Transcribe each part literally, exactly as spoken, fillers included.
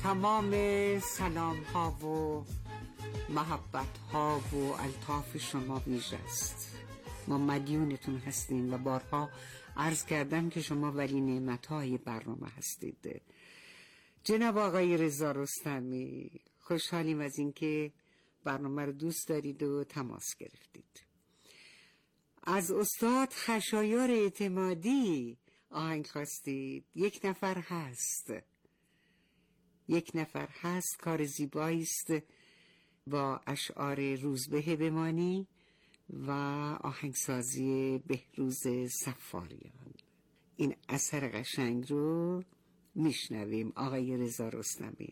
تمام سلام ها و محبت ها و الطاف شما ویژه است. ما مدیونتون هستیم و بارها عرض کردم که شما ولی نعمت های برنامه هستید. جناب آقای رضا رستمی، خوشحالیم از اینکه برنامه رو دوست دارید و تماس گرفتید. از استاد خشایار اعتمادی آهنگ خواستید. یک نفر هست، یک نفر هست، کار زیبایی است با اشعار روزبه بمانی و آهنگسازی بهروز صفاریان. این اثر قشنگ رو میشنویم. آقای رضا رستمی.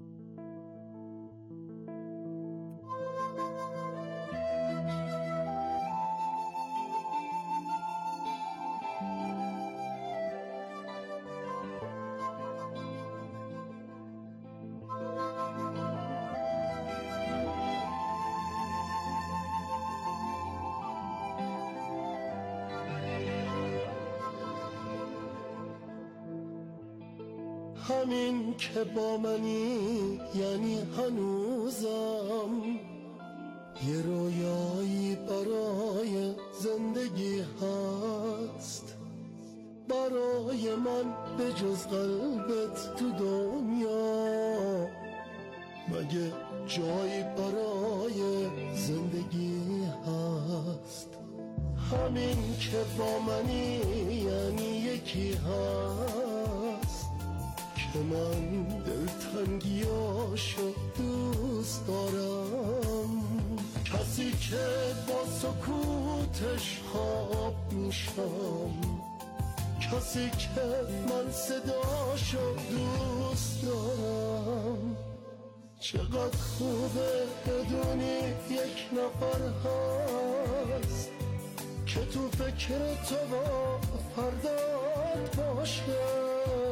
همین که با منی یعنی هنوزم یه رویایی برای زندگی هست، برای من به جز قلبت تو دنیا مگه جایی برای زندگی هست. همین که با منی یعنی یکی هست که من دلتنگیاشو دوست دارم، کسی که با سکوتش خواب میشم، کسی که من صداشو دوست دارم. چقدر خوبه بدونی یک نفر هست که تو فکر تو با فردات باشه.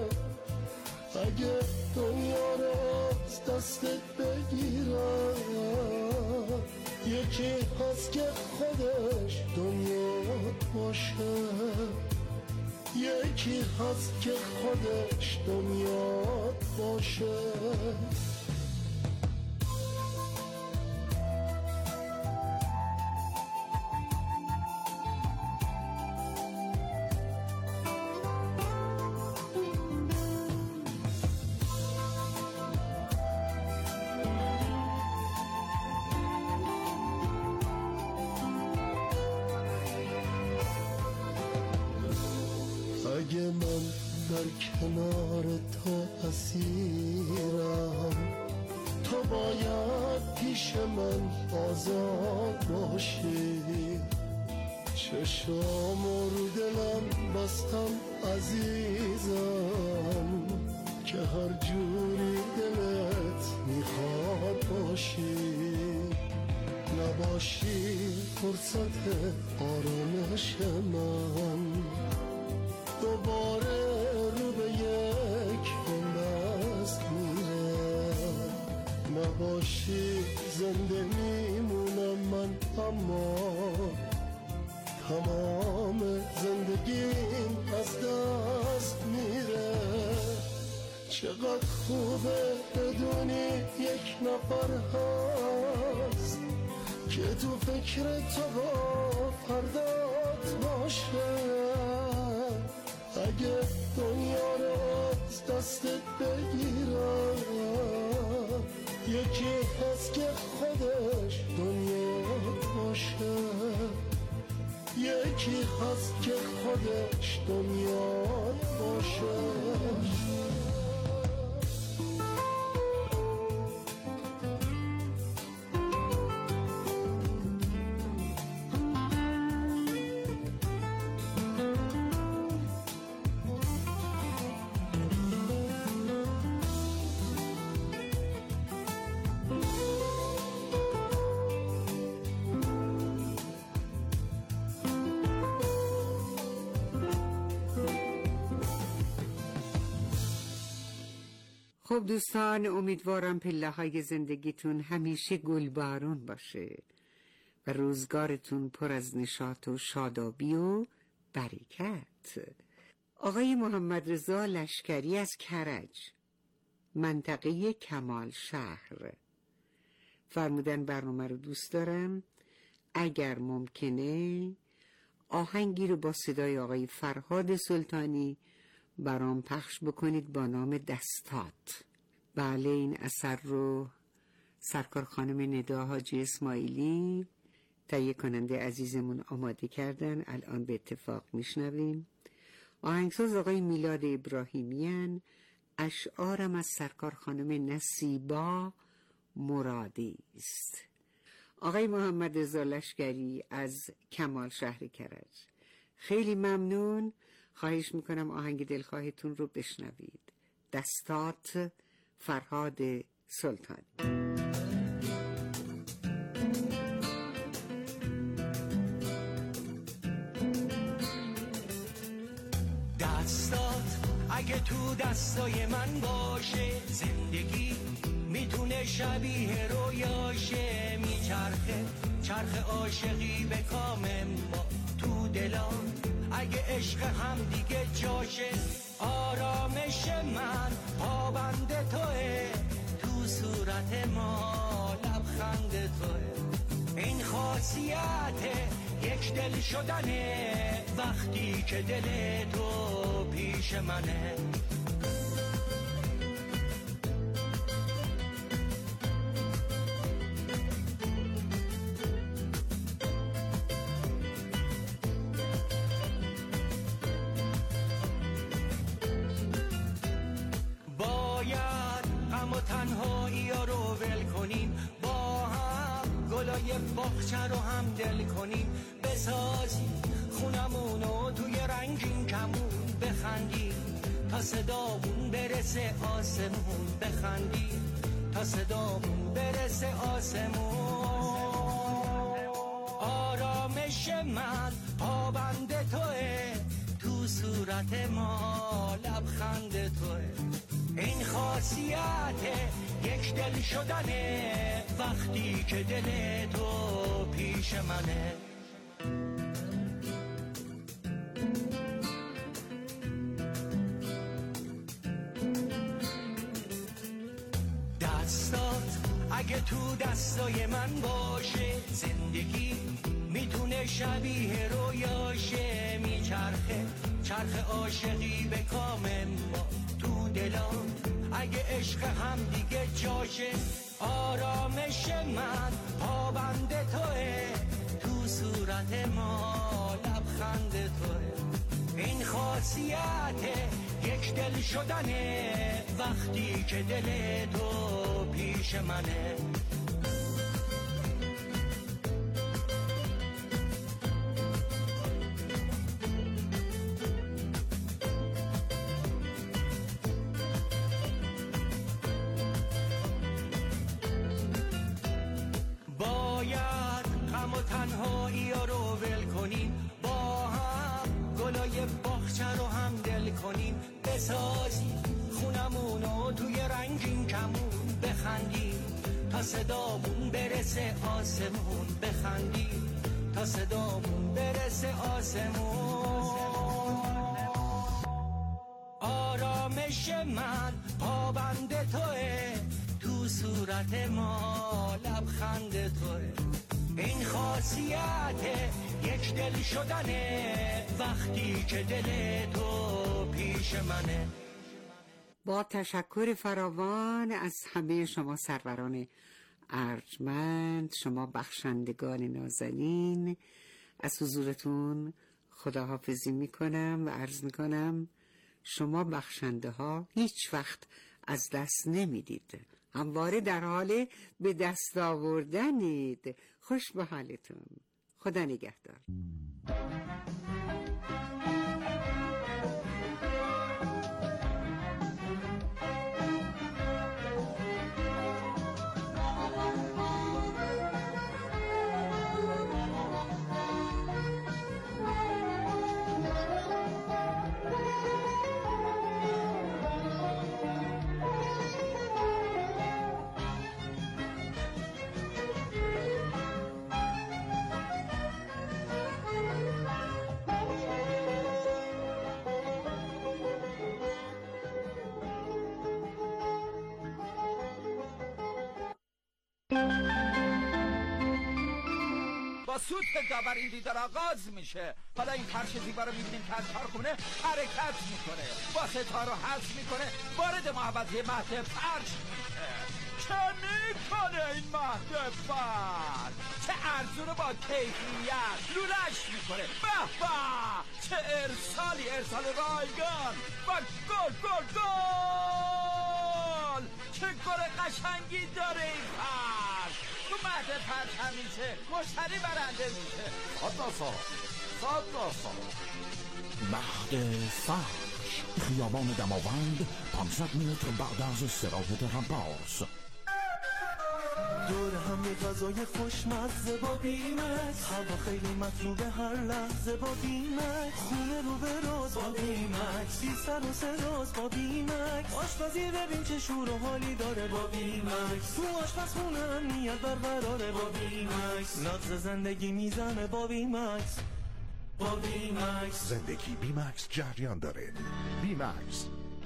اگه دنیا رو از دستت بگیرم، یکی هست که خودش دنیات باشه، یکی هست که خودش دنیات باشه. اگه من در کنار تو اسیرم، تو باید پیش من آزاد باشی. چشام رو دلم بستم عزیزم که هر جوری دلت میخواد باشی. نباشی فرصت آرامش من، دوباره رو به یک بنبست میره. نباشی زنده میمونم من، اما تمام زندگیم از دست میره. چقدر خوبه بدونی یک نفر هست که تو فکر تو با فردات باشه. اگه دنیا رو از دستت بگیرم، یکی هست که خودش دنیات باشه، یکی هست که خودش دنیات باشه. خب دوستان، امیدوارم پله های زندگیتون همیشه گلبارون باشه و روزگارتون پر از نشاط و شادابی و برکت. آقای محمد رضا لشکری از کرج، منطقه کمال شهر. فرمودن برنامه رو دوست دارم، اگر ممکنه آهنگی رو با صدای آقای فرهاد سلطانی برام پخش بکنید با نام دستات. بله، این اثر رو سرکار خانم ندا حاجی اسماعیلی تهیه کننده عزیزمون آماده کردن، الان به اتفاق میشنویم. آهنگساز آقای میلاد ابراهیمیان، اشعارم از سرکار خانم نصیبا مرادی است. آقای محمد رضا لشکری از کمال شهر کرج، خیلی ممنون. خواهش میکنم آهنگ دلخواهتون رو بشنوید. دستات، فرهاد سلطانی. دستات اگه تو دستای من باشه، زندگی میتونه شبیه رویاشه. میچرخه چرخ عاشقی به کام ما تو دلام، اگه عشق هم دیگه جاشه. آرامش من پابند توه، تو صورت ما لبخند توه. این خاصیت یک دل شدنه، وقتی که دل تو پیش منه. تنهایی ها رو ول کنیم، با هم گلای باغچه رو هم دل کنیم. بسازیم خونمونو توی رنگین کمون، بخندیم تا صدامون برسه آسمون. بخندیم تا صدامون برسه آسمون. آرامش من پابند توه، تو صورت ما لبخند توه. این خاصیت یک دل شدنه، وقتی که دل تو پیش منه. دستات اگه تو دستای من باشه، زندگی میتونه شبیه رویاشه. میچرخه چرخ عاشقی به کام ما تو دلام، اگه عشق هم دیگه جاشه. آرامش من پابند توه، تو صورت ما لبخند توه. این خاصیت یک دل شدنه، وقتی که دل تو پیش منه. تنهایی ها رو ول کنیم، با هم گلای باغچه رو هم دل کنیم. بسازیم خونمونو توی رنگین کمون، بخندیم تا صدامون برسه آسمون. بخندیم تا صدامون برسه آسمون. آرامش من پابند توه، تو صورت ما لبخند توه. این خاصیت یک دل شدنه، وقتی که دل تو پیش منه. با تشکر فراوان از همه شما سروران ارجمند، شما بخشندگان نازنین، از حضورتون خداحافظی میکنم و عرض میکنم شما بخشنده ها هیچ وقت از دست نمیدید، همواره در حال به دست آوردنید. خوش به حالتون. خدا نگهدار. با سوت داور این دیدار آغاز میشه. حالا این فرش زیبا رو میبینیم که از کارخونه حرکت میکنه، با ستاره حذف میکنه، وارد محوطه مهد فرش میشه. چه میکنه این مهد فرش؟ چه ارزونه با کیفیت لولش میکنه. به به چه ارسالی، ارسال رایگان و گل گل گل. چه گل قشنگی داره این فرش. تو مهد فرش همیشه مشتری برنده میشه. صد صد مهد فرش، خیابان دماوند، پانصد متر بعد از استراحت همپارس. دور هم یه غذای خوشمزه با بیمکس، هوا خیلی مطلوبه هر لحظه با بیمکس، خونه رو به راز با بیمکس، بی سر و سراز با بیمکس، آشپزی ببین چه شور و حالی داره با بیمکس، تو آشپزخونه امنیت برقراره با بیمکس، نقص زندگی میزنه با بیمکس. با بیمکس زندگی بیمکس جریان داره. بیمکس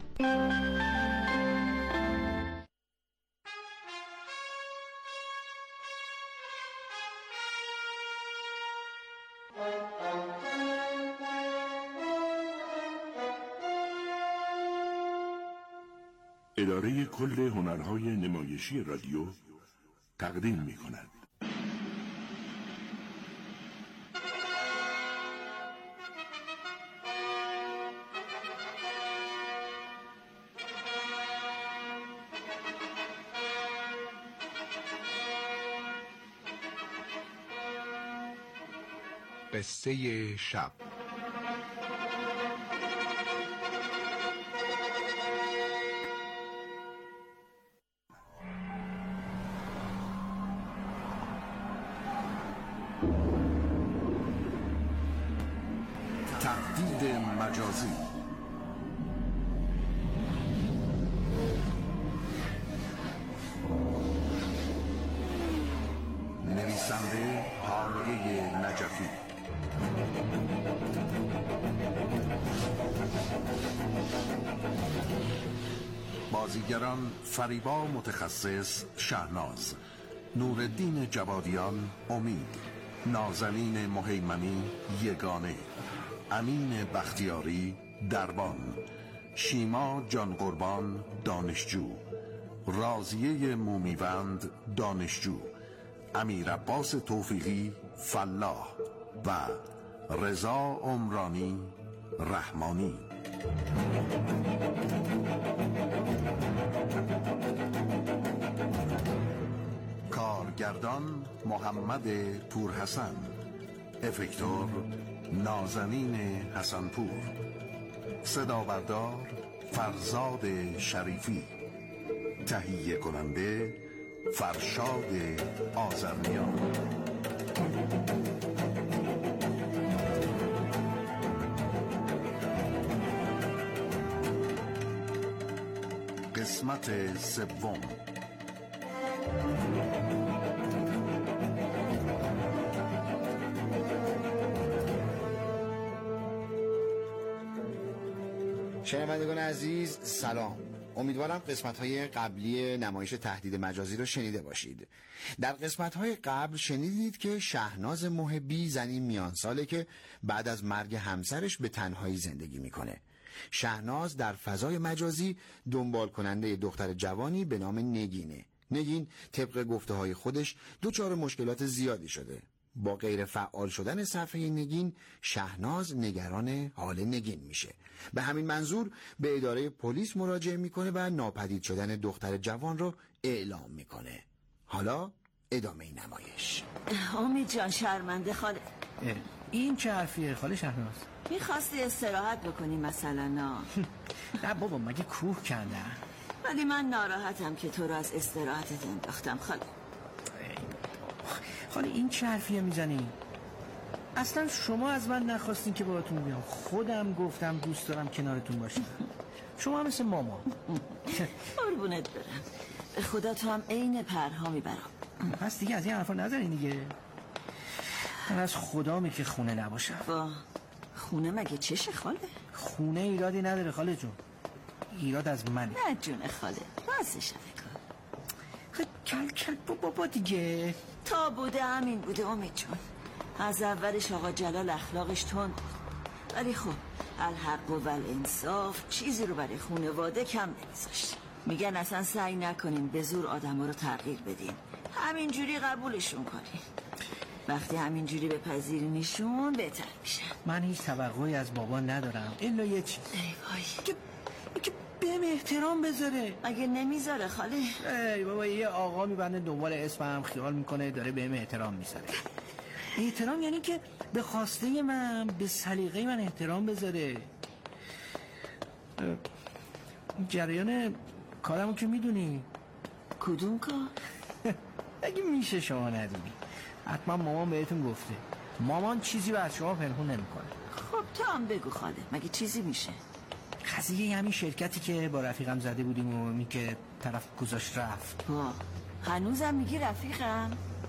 اداره کل هنرهای نمایشی رادیو تقدیم می کند. قصه شب. تهدید مجازی. نویسنده هانیه نجفی. بازیگران: فریبا متخصص شهناز، نورالدین جوادیان امید، نازنین مهیمنی یگانه، امین بختیاری دربان، شیما جان قربان دانشجو، راضیه مومیوند دانشجو، امیر عباس توفیقی فلاح و رضا عمرانی رحمانی. کارگردان: محمد پورحسن، افکتور: نازنین حسنپور، صدا بردار: فرزاد شریفی، تهیه کننده: فرشاد آذرنیا. قسمت سوم. شنوندگان عزیز سلام، امیدوارم قسمت‌های قبلی نمایش تهدید مجازی رو شنیده باشید. در قسمت‌های قبل شنیدید که شهناز محبی زنی میان ساله که بعد از مرگ همسرش به تنهایی زندگی میکنه. شهناز در فضای مجازی دنبال کننده دختر جوانی به نام نگینه. نگین طبق گفته‌های خودش دچار مشکلات زیادی شده. با غیر فعال شدن صفحه نگین، شهناز نگران حال نگین میشه. به همین منظور به اداره پلیس مراجعه میکنه و ناپدید شدن دختر جوان رو اعلام میکنه. حالا ادامه نمایش. امید جان شرمنده خاله. این چه حرفیه خاله شهناز؟ میخواستی استراحت بکنی مثلا؟ نه نه بابا، مگه کوه کندم؟ ولی من ناراحتم که تو رو از استراحتت انداختم خاله. خاله این چه حرفیه میزنی؟ اصلا شما از من نخواستین که باهاتون بیام، خودم گفتم دوست دارم کنارتون باشم. شما هم مثل ماما. قربونت برم، به خدا تو هم عین پرها میبرم. پس دیگه از این حرفا نزنین دیگه. من از خدامی که خونه نباشم. با خونه مگه چشه خاله؟ خونه ایرادی نداره خاله جون، ایراد از منه. نه جون خاله، بازش کن. کل کل بابا دیگه. تا بوده همین بوده امید جون. از اولش آقا جلال اخلاقش تند بود، ولی خب الحق و الانصاف چیزی رو برای خانواده کم نمیذاشت. میگن اصلا سعی نکنین به زور آدما رو تغییر بدین، همینجوری قبولشون کنین. وقتی همینجوری بپذیرینشون بهتر میشن. من هیچ توقعی از بابا ندارم الا یه چیز. ای وای که که بهم احترام بذاره. مگه نمیذاره خاله؟ ای بابا یه آقا میبنده دنبال اسمم، خیال میکنه داره بهم احترام میذاره. احترام یعنی که به خواسته من، به سلیقه من احترام بذاره. جریان کارمو که میدونی. کدوم کار؟ اگه میشه شما ندونی، حتما مامان بهتون گفته. مامان چیزی رو از شما پنهون نمیکنه. خب تو هم بگو خاله، مگه چیزی میشه؟ قضیه همین شرکتی که با رفیقم زده بودیم و می که طرف گذاشت رفت. با هنوزم میگی رفیقم؟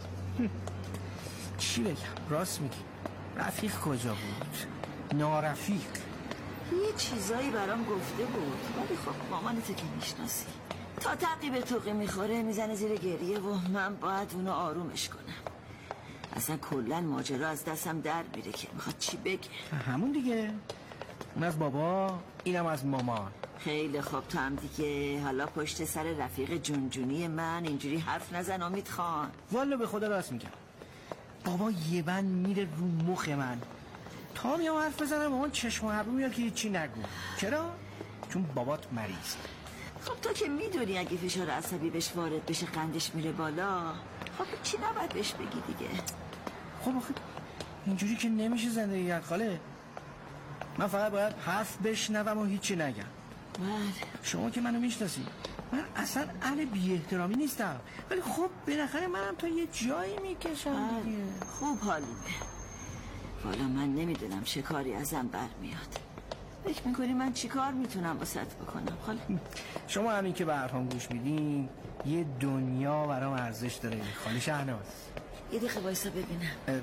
چی بگم؟ راست میگی. رفیق کجا بود؟ نارفیق. یه چیزایی برام گفته بود، ولی خب مامانتو که میشناسی، تا تعقیب توقی میخوره میزنه زیر گریه و من باید اونو آرومش کنم. اصلا کلن ماجرا از دستم در میره که میخواد چی بگه. همون دیگه، اون از بابا، اینم از مامان. خیلی خوب تو هم دیگه حالا پشت سر رفیق جونجونی من اینجوری حرف نزن امید خان. والا به خدا راست میگم، بابا یه بند میره رو مخ من. تا میام حرف بزنم مامان چشم و ابرو میاد که هیچی نگو. چرا؟ چون بابات مریض. خب تو که میدونی اگه فشار عصبی بهش وارد بشه قندش میره بالا. خب چی نباید بهش بگی دیگه؟ خب آخه اینجوری که نمیشه زندگی کرد خاله. من فقط باید حرف بشنوم و هیچی نگم. بله. شما که منو میشناسی، من اصلا اهل بی احترامی نیستم، ولی خب بالاخره منم تا یه جایی میکشم دیگه. خوب حالیمه. والا من نمیدونم چه کاری ازم برمیاد. فکر میکنی من چی کار میتونم واسط بکنم خاله؟ شما همین که به حرفام گوش میدین یه دنیا برام ارزش داره خاله شهناز. یه دقیقه وایسا ببینم.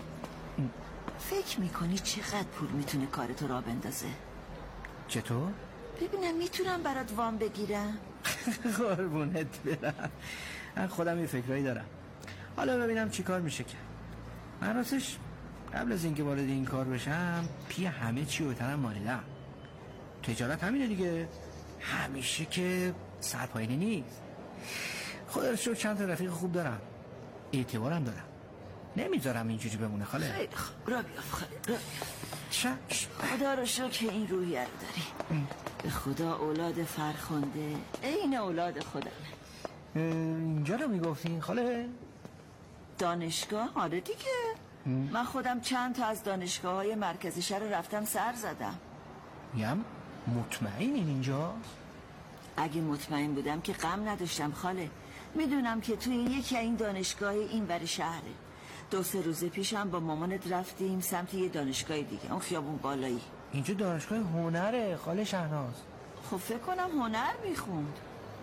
فکر میکنی چقدر پول میتونه کارتو را بندازه؟ چطور؟ ببینم میتونم برات وام بگیرم. قربونت برم، من خودم یه فکرایی دارم. حالا ببینم چی کار میشه کرد. من راستش قبل از اینکه وارد این کار بشم پی همه چی رو تنم مالیدم. تجارت همینه دیگه، همیشه که سر پایینی نیست. خدا رو شکر چند تا رفیق خوب دارم، اعتبارم دارم، نمیذارم اینجوری بمونه خاله. خیلی خوب، را بیاف خاله، را بیاف. خدا رو شکر این روحیه رو داری. به خدا اولاد فرخنده این اولاد خودمه. اینجا رو میگفتین خاله؟ دانشگاه؟ آره دیگه. من خودم چند تا از دانشگاه های مرکزی شهر رو رفتم سر زدم. میم مطمئنین اینجا؟ اگه مطمئن بودم که غم نداشتم خاله. میدونم که توی یکی این دانشگاه این ور شهره. دو سه روز پیشم با مامانت رفتیم سمت یه دانشگاه دیگه، اون خیابون بالایی. اینجا دانشگاه هنره خاله شهناز. خب فکر کنم هنر میخوند.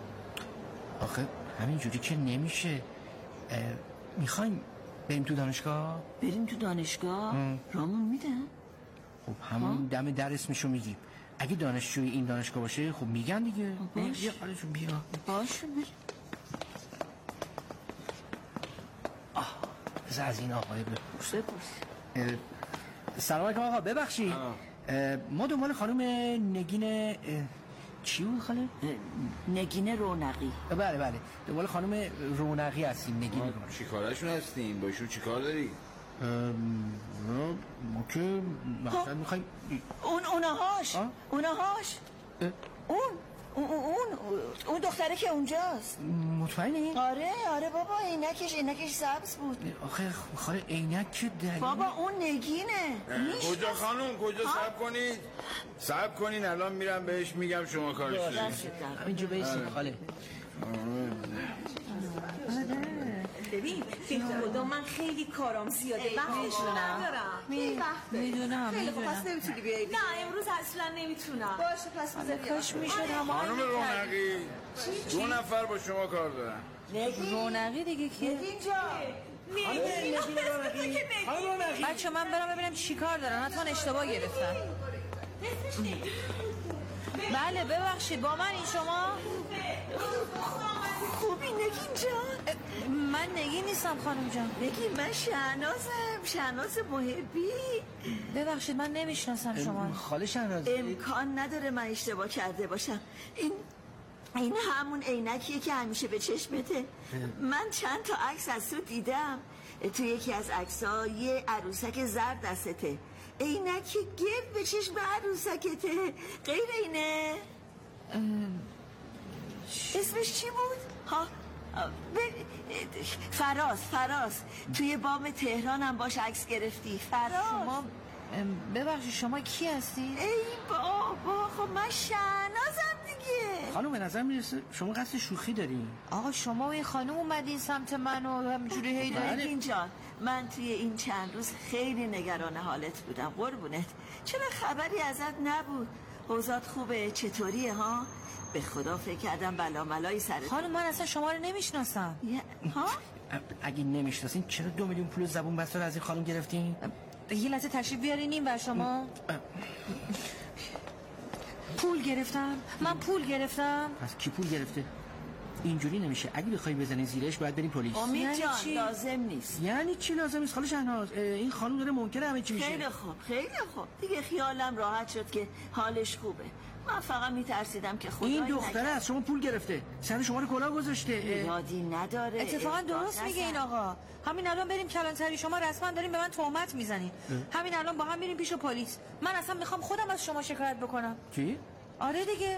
آخه همینجوری که نمیشه. میخوایم بریم تو دانشگاه؟ بریم تو دانشگاه؟ رامون میدن؟ خب همون دم در اسمشو میگیم. اگه دانشجوی این دانشگاه باشه خب میگن دیگه. باش. بیا خالشون بیا. باشه بریم. آه بذار از این آقای بپرس. بپرس. سلام علیکم آقا، ببخشید ما دنبال خانم نگین چی بود خاله؟ نگین رونقی. بله بله دنبال خانم رونقی هستیم. نگین رونقی. چی کارشون هستیم؟ با ایشون چی کار داری؟ ما که مثلا میخوایم اون اونهاش اونهاش اون اون اون اون دختره که اونجاست. مطمئنی؟ آره آره بابا، عینکش عینکش سبز بود. آخه خاله عینک که دلیل بابا اون نگینه. کجا خانم؟ کجا؟ صبر کنید صبر کنین الان میرم بهش میگم شما کارش دارید. اینجا بیسید خاله. ببین به خدا من خیلی کارام زیاده، وقتش ندارم. میدونم خیلی خوب، پس نمیتونی بیایی؟ نه امروز اصلا نمیتونم. باشه پس بذاری کاش میشد همه خانم رونقی دو نفر با شما کار دارن. رونقی دیگه کیه؟ نگین جان بچه من برم ببینم چی کار دارن، حتما اشتباه گرفتن. بله ببخشید با من این شما؟ خوبی نگین جان؟ شوخی نیستم خانم جان. بگی من شهنازم، شهناز محبی. ببخشید من نمیشناسم شما. خاله شهناز امکان نداره من اشتباه کرده باشم. این این همون عینکیه که همیشه به چشمته. من چند تا عکس از تو دیدم. تو یکی از عکس‌ها یه عروسک زرد دستته، عینک گرد به چشم عروسکته. غیر اینه؟ اسمش چی بود؟ ها ب... فراز. فراز توی بام تهران هم باش عکس گرفتی. فراز شما ببخشید شما کی هستی؟ ای بابا خب من شهنازم دیگه. خانم به نظر میرسه شما قصد شوخی دارین. آقا شما و این خانم اومدین سمت من و همجوری هی دارین. این جان من توی این چند روز خیلی نگران حالت بودم قربونت. چرا خبری ازت نبود؟ اوضاعت خوبه؟ چطوریه ها؟ به خدا فکر کردم بلا ملایی سرت. خانم من اصلا شما رو نمیشناسم. ها؟ اگه نمیشناسین چرا دو میلیون پول زبون بسته از این خانم گرفتین؟ یه لحظه تشریف بیارین این بر شما. پول گرفتم؟ من پول گرفتم؟ پس کی پول گرفته؟ اینجوری نمیشه. اگه بخوای بزنی زیرش باید بریم پلیس. امید جان لازم نیست. یعنی چی لازم نیست خاله شهناز؟ این خانم داره منکر همه چی میشه. خیلی خوب خیلی خوب دیگه خیالم راحت شد که حالش خوبه. من فقط میترسیدم که خدایی این دختره از شما پول گرفته، سر شما رو کلاه گذاشته. یادی نداره. اتفاقا درست میگه این آقا. همین الان بریم کلانتری، شما رسما دارین به من تهمت میزنین. همین الان با هم میریم پیش پلیس. من اصلا میخوام خودم از شما شکایت بکنم. چی؟ آره دیگه.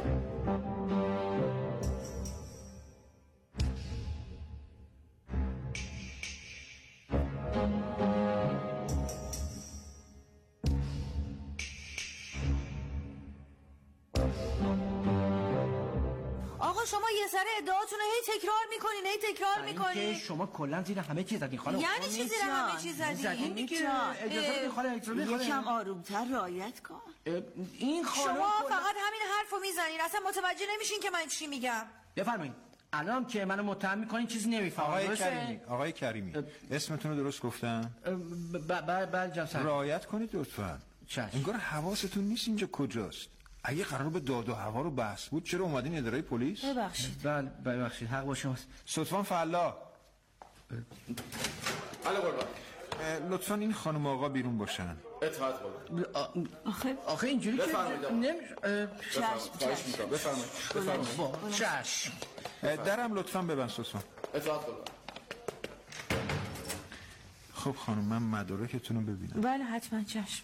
آقا شما یه سر ادعاتون رو هی تکرار میکنین هی تکرار میکنین. شما کلا زیر همه چیز زدین خانم. یعنی چی زیر همه چیز زدین؟ اجازه بدین خانم. یکم آرومتر رعایت کن. این خانم شما فقط همین حرفو میزنین، اصلا متوجه نمیشین که من چی میگم. بفرمایید. الان که منو متهم میکنین چیزی نمیفهمم. آقای کریمی آقای کریمی اسمتون رو درست گفتم؟ بله جناب سر. رعایت کنید لطفا. انگار حواستون نیست اینجا کجاست. اگه قرار به داد و هوا رو بحث بود چرا اومدین اداره پلیس؟ ببخشید. بله ببخشید حق با شماست. صدفان فلا. بله قربان. لطفا این خانم آقا بیرون باشن. اطاعت قربان. آخه آخه اینجوری که نمیشه. خواهش میکنم بفرمایید. بفرمایید. چشم. درم لطفا ببند صدفان. اطاعت قربان. خب خانم من مدارکتون رو ببینم. بله حتما چشم.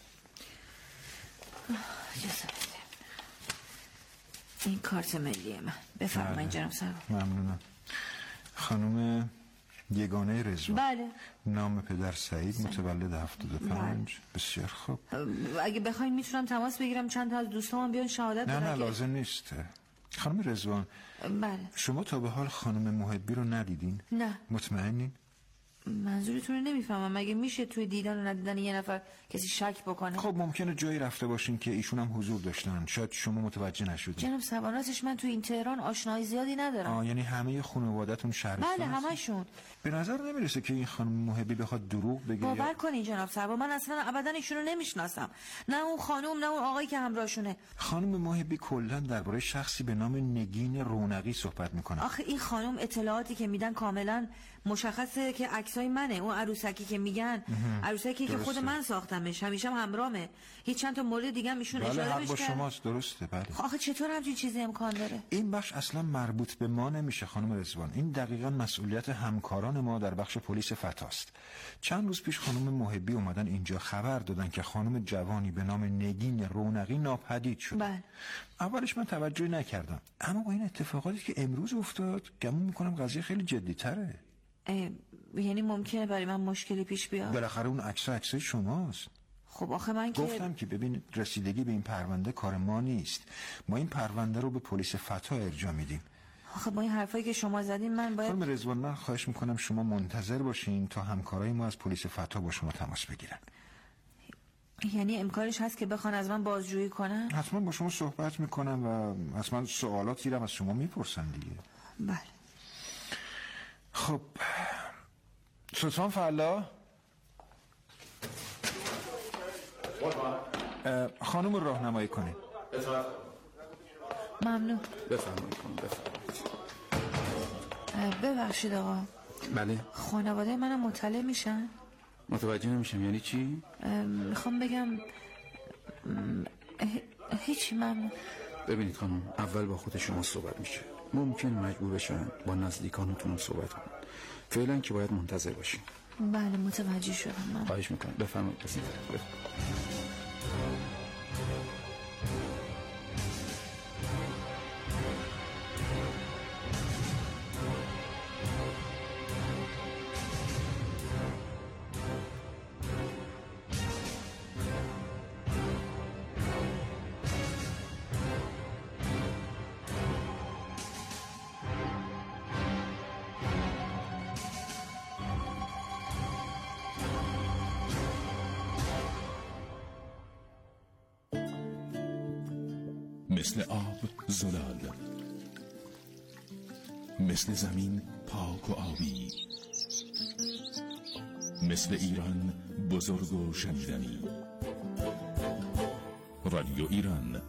این کارت ملی من. بفرمایید جناب سرور. ممنونم. خانم یگانه رضوان. بله. نام پدر سعید، متولد هفتاد و پنج. بسیار خوب. اگه بخواین میتونم تماس بگیرم چند تا از دوستام بیان شهادت بدن. نه نه لازم نیست. خانم رضوان. بله. شما تا به حال خانم محبی رو ندیدین؟ نه. مطمئنین؟ منظورتون رو نمیفهمم. مگه میشه توی دیدن و ندیدن یه نفر کسی شک بکنه؟ خب ممکنه جایی رفته باشین که ایشون هم حضور داشتن، شاید شما متوجه نشدین. جناب سواناتش من توی این تهران آشنایی زیادی ندارم. آه یعنی همه خانواده‌تون شهرستان؟ بله همشون. به نظر نمیرسه که این خانم محبی بخواد دروغ بگه. باور کنین جناب سرور من اصلا ابدا ایشونو نمیشناسم، نه اون خانم نه اون آقایی که همراهشونه. خانم محبی کلا درباره شخصی به نام نگین رونقی صحبت میکنه. آخه این خانم اطلاعاتی که میدن کاملا مشخصه که عکسای منه. اون عروسکی که میگن عروسکی که خود من ساختمش، همیشه هم همراهمه. هیچ چند تا مورد دیگه هم ایشون اشاره بهش کرد. شماست درسته. بله. آخه چطور همچین چیزی امکان داره؟ این بخش اصلا مربوط به ما نمیشه خانم رضوان. این دقیقاً مسئولیت همکاران ما در بخش پلیس فتاست. چند روز پیش خانم محبی اومدن اینجا خبر دادن که خانم جوانی به نام نگین رونقی ناپدید شد. بله. اولش من توجهی نکردم، اما با این اتفاقاتی که امروز افتاد گمون میکنم قضیه خیلی جدی‌تره. یعنی ممکنه برای من مشکلی پیش بیاد؟ بالاخره اون عکس عکسای شماست. خب آخه من که گفتم که ببین رسیدگی به این پرونده کار ما نیست. ما این پرونده رو به پلیس فتا ارجاع میدیم. آخه با این حرفایی که شما زدین من باید خانم رضوان من خواهش میکنم شما منتظر باشین تا همکارای ما از پلیس فتا با شما تماس بگیرن. یعنی امکانش هست که بخوان از من بازجویی کنن؟ حتما با شما صحبت میکنم و حتما سوالاتی رو از شما میپرسن دیگه. بله. خب سلطان فعلا خانم رو راهنمایی کنه. ممنون. بفرمایید بفرمایید. ببخشید آقا بله. خانواده منم مطلع میشن؟ متوجه نمیشم یعنی چی؟ میخوام بگم هیچی. من ببینید خانم، اول با خود شما صحبت میشه، ممکن مجبور بشن با نزدیکانتون صحبت کنن. فعلا که باید منتظر باشیم. بله متوجه شدم. من خواهش میکنم بفرمایید. بفرمایید. مثل آب زلال، مثل زمین پاک و آبی، مثل ایران بزرگ و شنیدنی. رادیو ایران.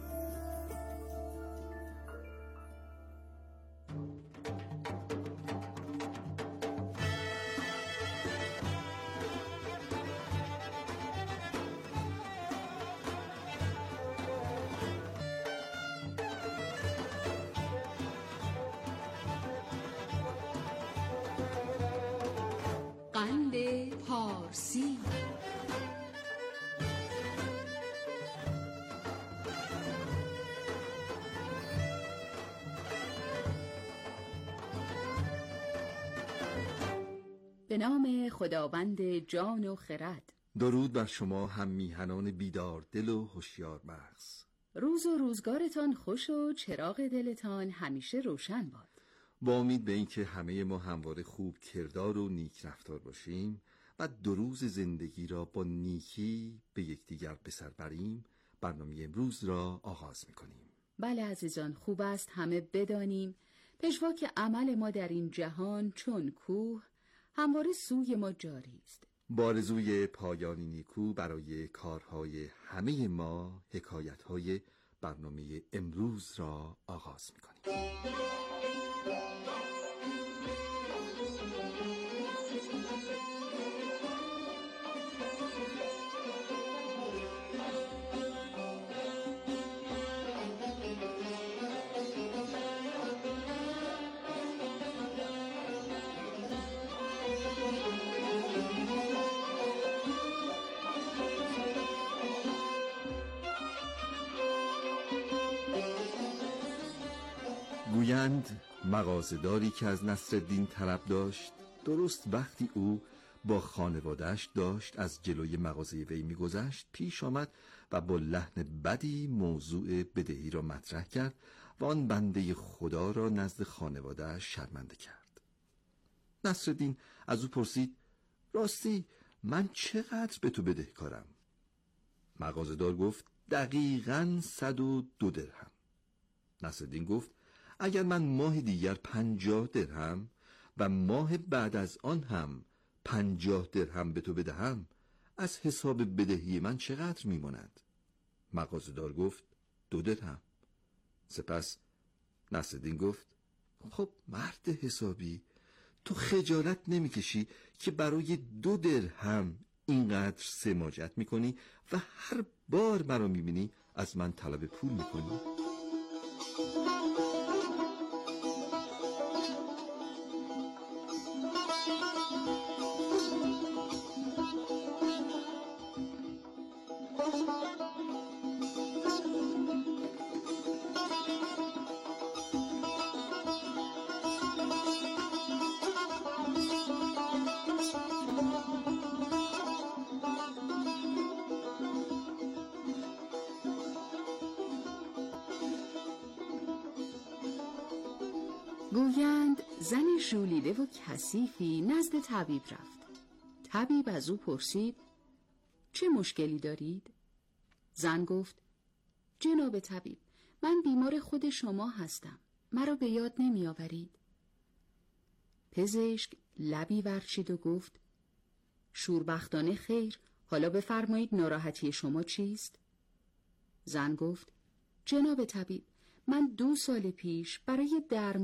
قند پارسی. به نام خداوند جان و خرد. درود بر شما هم میهنان بیدار دل و هوشیار مغز. روز و روزگارتان خوش و چراغ دلتان همیشه روشن باد. با امید به اینکه همه ما همواره خوب کردار و نیک رفتار باشیم و دو روز زندگی را با نیکی به یکدیگر به سر بریم، برنامه امروز را آغاز می‌کنیم. بله عزیزان، خوب است همه بدانیم پژواک عمل ما در این جهان چون کوه همواره سوی ما جاری است. با آرزوی پایانی نیکو برای کارهای همه ما، حکایت‌های برنامه امروز را آغاز می‌کنیم. گویند مغازه‌داری که از نصرالدین طلب داشت، درست وقتی او با خانواده‌اش داشت از جلوی مغازه وی می‌گذشت، پیش آمد و با لحن بدی موضوع بدهی را مطرح کرد و آن بنده خدا را نزد خانواده‌اش شرمنده کرد. نصرالدین از او پرسید: راستی من چقدر به تو بدهکارم؟ مغازه‌دار گفت: دقیقاً صد و دو درهم. نصرالدین گفت: اگر من ماه دیگر پنجاه درهم و ماه بعد از آن هم پنجاه درهم به تو بدهم، از حساب بدهی من چقدر میماند؟ مغازه‌دار گفت: دو درهم. سپس نصرالدین گفت: خب مرد حسابی، تو خجالت نمیکشی که برای دو درهم اینقدر سماجت میکنی و هر بار مرا میبینی از من طلب پول میکنی؟ گویند زن ژولیده و کثیفی نزد طبیب رفت. طبیب از او پرسید: چه مشکلی دارید؟ زن گفت: جناب طبیب، من بیمار خود شما هستم، مرا به یاد نمی آورید؟ پزشک لبی ورچید و گفت: شوربختانه خیر، حالا بفرمایید ناراحتی شما چیست؟ زن گفت: جناب طبیب، من دو سال پیش برای درمان